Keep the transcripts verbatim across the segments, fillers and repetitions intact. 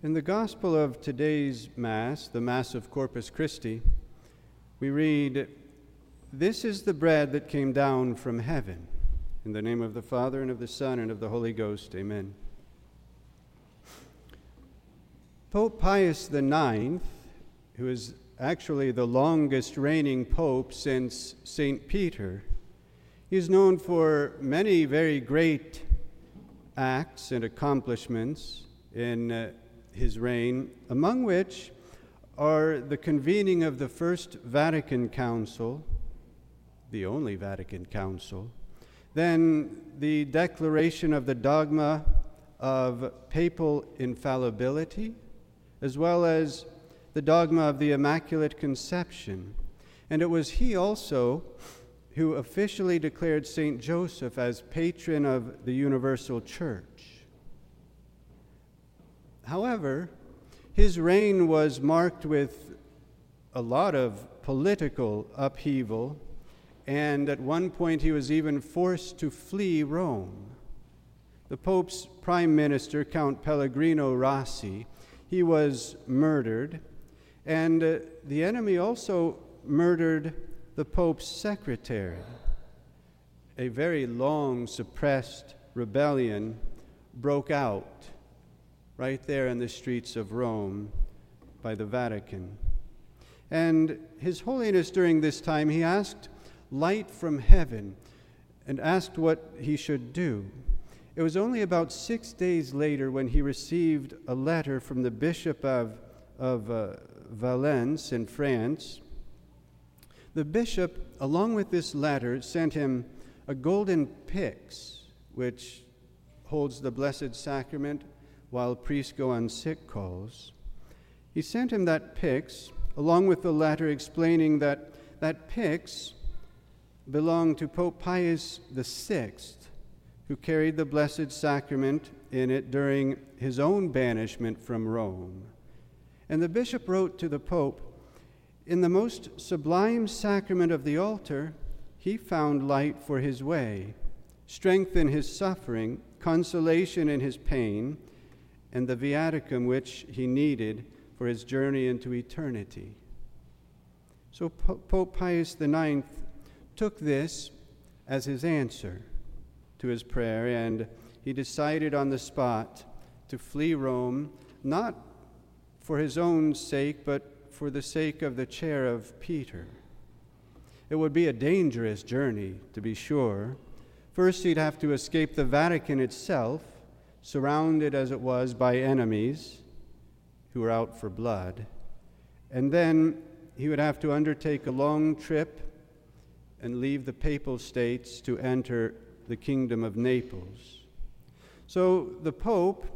In the Gospel of today's Mass, the Mass of Corpus Christi, we read, "This is the bread that came down from heaven. In the name of the Father, and of the Son, and of the Holy Ghost, amen." Pope Pius the Ninth, who is actually the longest reigning pope since Saint Peter, he is known for many very great acts and accomplishments in uh, his reign, among which are the convening of the First Vatican Council, the only Vatican Council, then the declaration of the dogma of papal infallibility, as well as the dogma of the Immaculate Conception. And it was he also who officially declared Saint Joseph as patron of the Universal Church. However, his reign was marked with a lot of political upheaval, and at one point he was even forced to flee Rome. The Pope's prime minister, Count Pellegrino Rossi, he was murdered, and uh, the enemy also murdered the Pope's secretary. A very long suppressed rebellion broke out right there in the streets of Rome by the Vatican. And His Holiness during this time, he asked light from heaven and asked what he should do. It was only about six days later when he received a letter from the Bishop of, of uh, Valence in France. The bishop, along with this letter, sent him a golden pyx, which holds the Blessed Sacrament while priests go on sick calls. He sent him that pyx, along with the letter explaining that that pyx belonged to Pope Pius the Sixth, who carried the Blessed Sacrament in it during his own banishment from Rome. And the bishop wrote to the Pope, "In the most sublime sacrament of the altar, he found light for his way, strength in his suffering, consolation in his pain, and the viaticum which he needed for his journey into eternity." So po- Pope Pius the Ninth took this as his answer to his prayer, and he decided on the spot to flee Rome, not for his own sake, but for the sake of the chair of Peter. It would be a dangerous journey, to be sure. First, he'd have to escape the Vatican itself, surrounded as it was by enemies who were out for blood. And then he would have to undertake a long trip and leave the Papal States to enter the Kingdom of Naples. So the Pope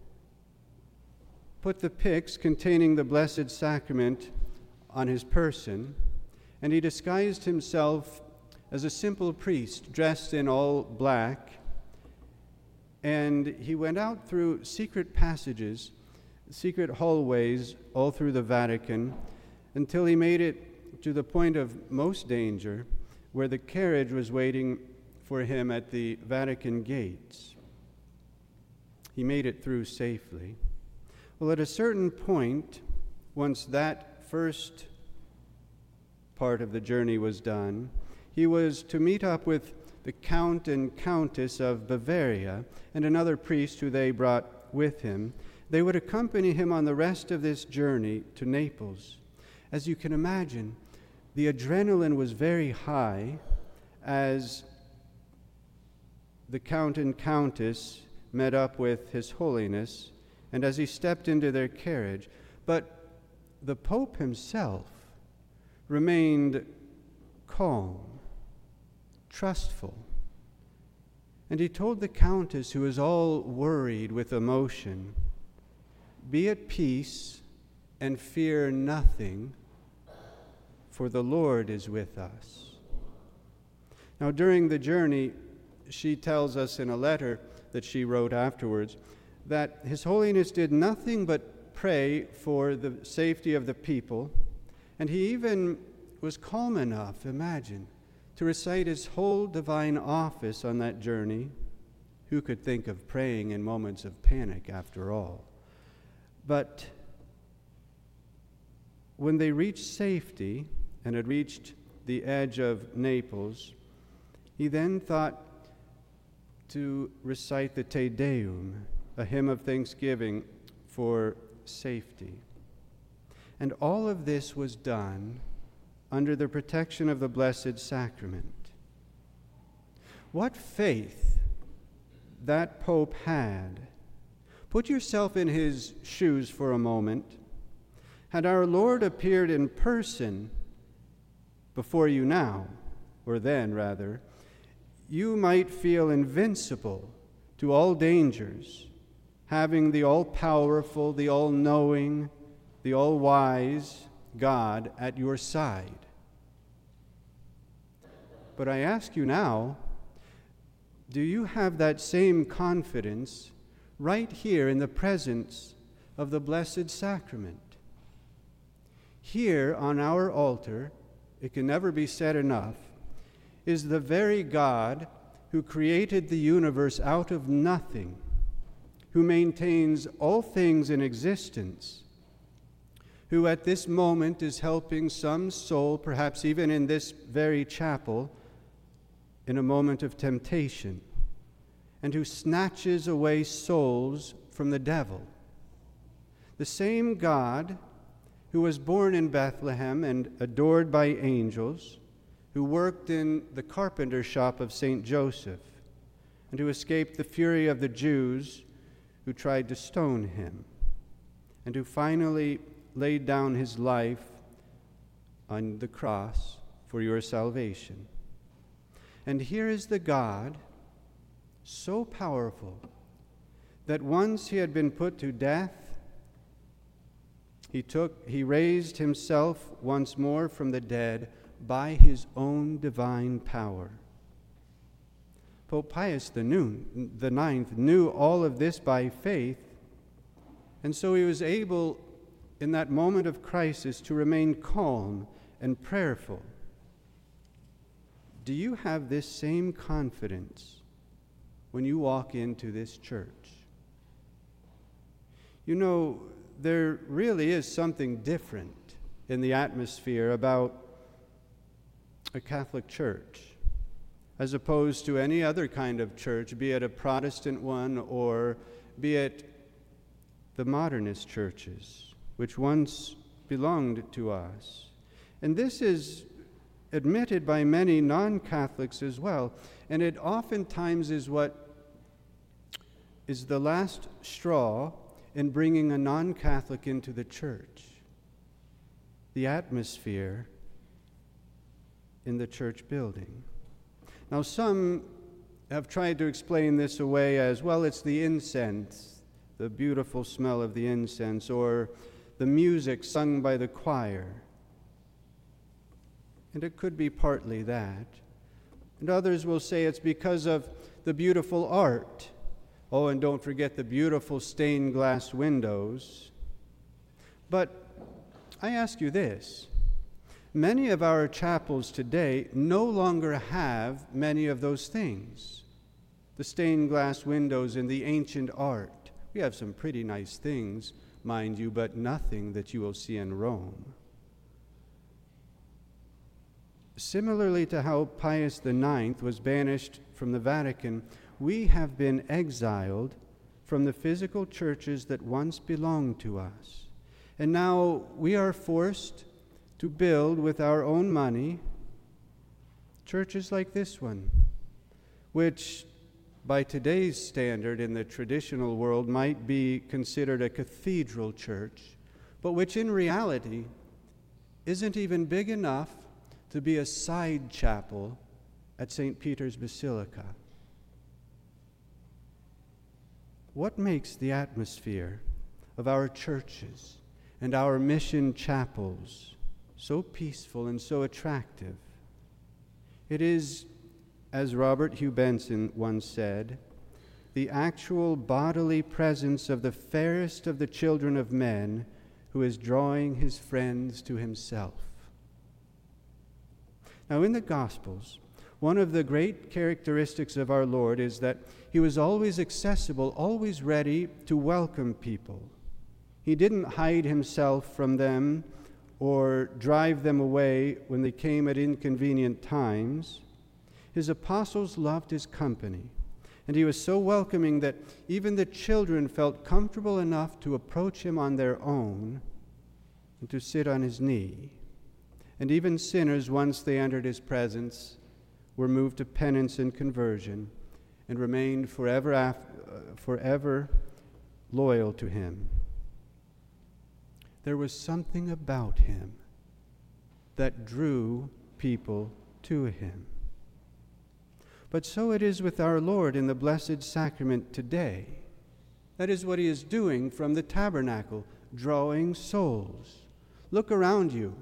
put the pyx containing the Blessed Sacrament on his person, and he disguised himself as a simple priest dressed in all black, and he went out through secret passages, secret hallways all through the Vatican, until he made it to the point of most danger, where the carriage was waiting for him at the Vatican gates. He made it through safely. Well, at a certain point, once that first part of the journey was done, he was to meet up with the Count and Countess of Bavaria and another priest who they brought with him. They would accompany him on the rest of this journey to Naples. As you can imagine, the adrenaline was very high as the Count and Countess met up with His Holiness and as he stepped into their carriage. But the Pope himself remained calm, trustful. And he told the Countess, who was all worried with emotion, "Be at peace and fear nothing, for the Lord is with us." Now, during the journey, she tells us in a letter that she wrote afterwards that His Holiness did nothing but pray for the safety of the people, and he even was calm enough, imagine, to recite his whole divine office on that journey. Who could think of praying in moments of panic, after all? But when they reached safety and had reached the edge of Naples, he then thought to recite the Te Deum, a hymn of thanksgiving for safety. And all of this was done under the protection of the Blessed Sacrament. What faith that Pope had! Put yourself in his shoes for a moment. Had our Lord appeared in person before you now, or then rather, you might feel invincible to all dangers, having the all-powerful, the all-knowing, the all-wise God at your side. But I ask you now, do you have that same confidence right here in the presence of the Blessed Sacrament? Here on our altar, it can never be said enough, is the very God who created the universe out of nothing, who maintains all things in existence, who at this moment is helping some soul, perhaps even in this very chapel, in a moment of temptation, and who snatches away souls from the devil. The same God who was born in Bethlehem and adored by angels, who worked in the carpenter shop of Saint Joseph, and who escaped the fury of the Jews who tried to stone him, and who finally laid down his life on the cross for your salvation. And here is the God so powerful that once he had been put to death, he took, he raised himself once more from the dead by his own divine power. Pope Pius the Ninth knew all of this by faith, and so he was able, in that moment of crisis, to remain calm and prayerful. Do you have this same confidence when you walk into this church? You know, there really is something different in the atmosphere about a Catholic church as opposed to any other kind of church, be it a Protestant one or be it the modernist churches, which once belonged to us. And this is admitted by many non-Catholics as well, and it oftentimes is what is the last straw in bringing a non-Catholic into the church. The atmosphere in the church building. Now, some have tried to explain this away as, well, it's the incense, the beautiful smell of the incense, or the music sung by the choir. And it could be partly that. And others will say it's because of the beautiful art. Oh, and don't forget the beautiful stained glass windows. But I ask you this. Many of our chapels today no longer have many of those things. The stained glass windows and the ancient art. We have some pretty nice things, mind you, but nothing that you will see in Rome. Similarly to how Pius the Ninth was banished from the Vatican, we have been exiled from the physical churches that once belonged to us. And now we are forced to build with our own money churches like this one, which by today's standard in the traditional world might be considered a cathedral church, but which in reality isn't even big enough to be a side chapel at Saint Peter's Basilica. What makes the atmosphere of our churches and our mission chapels so peaceful and so attractive? It is, as Robert Hugh Benson once said, the actual bodily presence of the fairest of the children of men who is drawing his friends to himself. Now, in the Gospels, one of the great characteristics of our Lord is that he was always accessible, always ready to welcome people. He didn't hide himself from them or drive them away when they came at inconvenient times. His apostles loved his company, and he was so welcoming that even the children felt comfortable enough to approach him on their own and to sit on his knee. And even sinners, once they entered his presence, were moved to penance and conversion and remained forever, after, uh, forever loyal to him. There was something about him that drew people to him. But so it is with our Lord in the Blessed Sacrament today. That is what he is doing from the tabernacle, drawing souls. Look around you.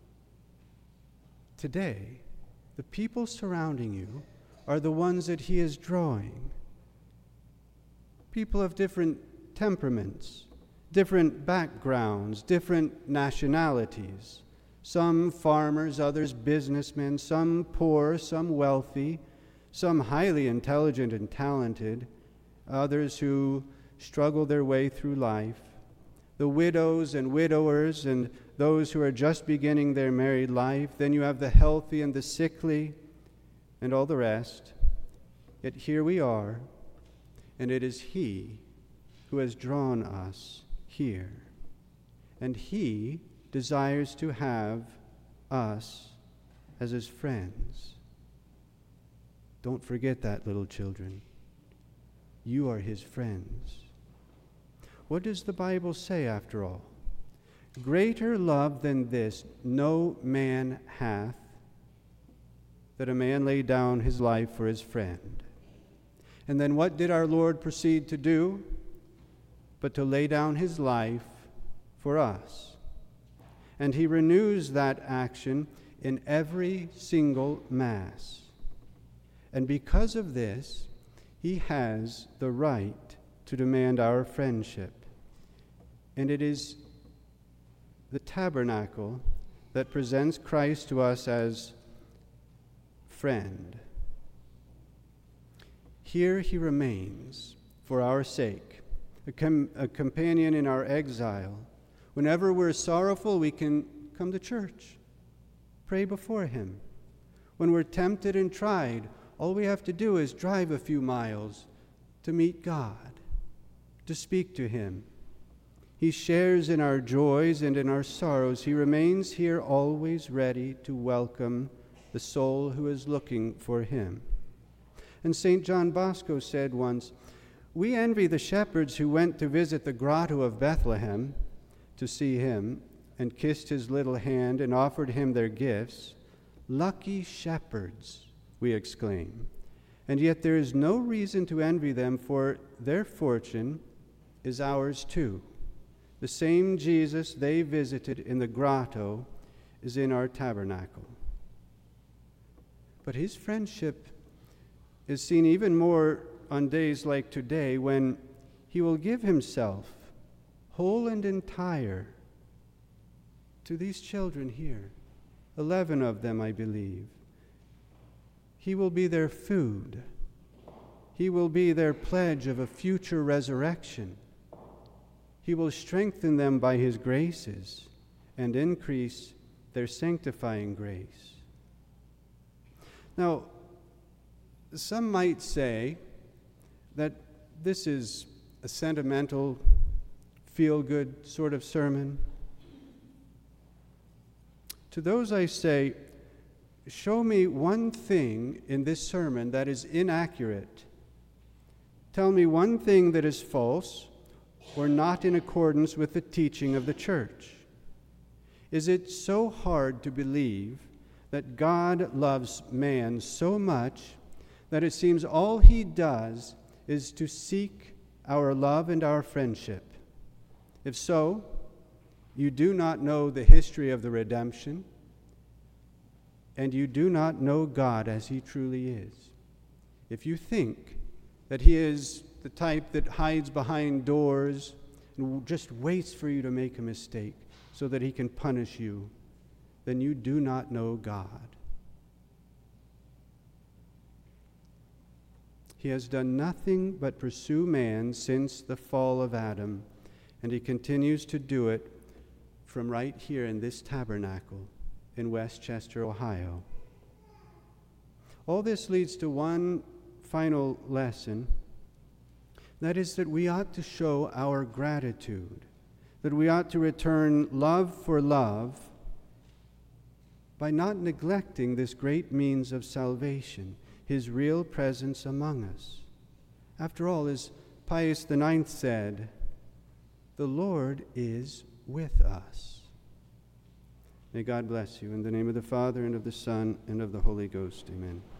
Today, the people surrounding you are the ones that he is drawing. People of different temperaments, different backgrounds, different nationalities. Some farmers, others businessmen, some poor, some wealthy, some highly intelligent and talented, others who struggle their way through life. The widows and widowers and those who are just beginning their married life. Then you have the healthy and the sickly and all the rest. Yet here we are, and it is he who has drawn us here. And he desires to have us as his friends. Don't forget that, little children. You are his friends. What does the Bible say, after all? Greater love than this no man hath, that a man lay down his life for his friend. And then what did our Lord proceed to do? But to lay down his life for us. And he renews that action in every single Mass. And because of this, he has the right to demand our friendship. And it is the tabernacle that presents Christ to us as friend. Here he remains for our sake, a, com- a companion in our exile. Whenever we're sorrowful, we can come to church, pray before him. When we're tempted and tried, all we have to do is drive a few miles to meet God, to speak to him. He shares in our joys and in our sorrows. He remains here always ready to welcome the soul who is looking for him. And Saint John Bosco said once, "We envy the shepherds who went to visit the grotto of Bethlehem to see him and kissed his little hand and offered him their gifts. Lucky shepherds, we exclaim. And yet there is no reason to envy them, for their fortune is ours too. The same Jesus they visited in the grotto is in our tabernacle." But his friendship is seen even more on days like today, when he will give himself whole and entire to these children here, eleven of them, I believe. He will be their food. He will be their pledge of a future resurrection. He will strengthen them by his graces and increase their sanctifying grace. Now, some might say that this is a sentimental, feel-good sort of sermon. To those I say, show me one thing in this sermon that is inaccurate. Tell me one thing that is false or not in accordance with the teaching of the church. Is it so hard to believe that God loves man so much that it seems all he does is to seek our love and our friendship? If so, you do not know the history of the redemption, and you do not know God as he truly is. If you think that he is the type that hides behind doors and just waits for you to make a mistake so that he can punish you, then you do not know God. He has done nothing but pursue man since the fall of Adam, And he continues to do it from right here in this tabernacle in Westchester, Ohio. All this leads to one final lesson. That is that we ought to show our gratitude, that we ought to return love for love by not neglecting this great means of salvation, his real presence among us. After all, as Pius the Ninth said, the Lord is with us. May God bless you. In the name of the Father, and of the Son, and of the Holy Ghost. Amen.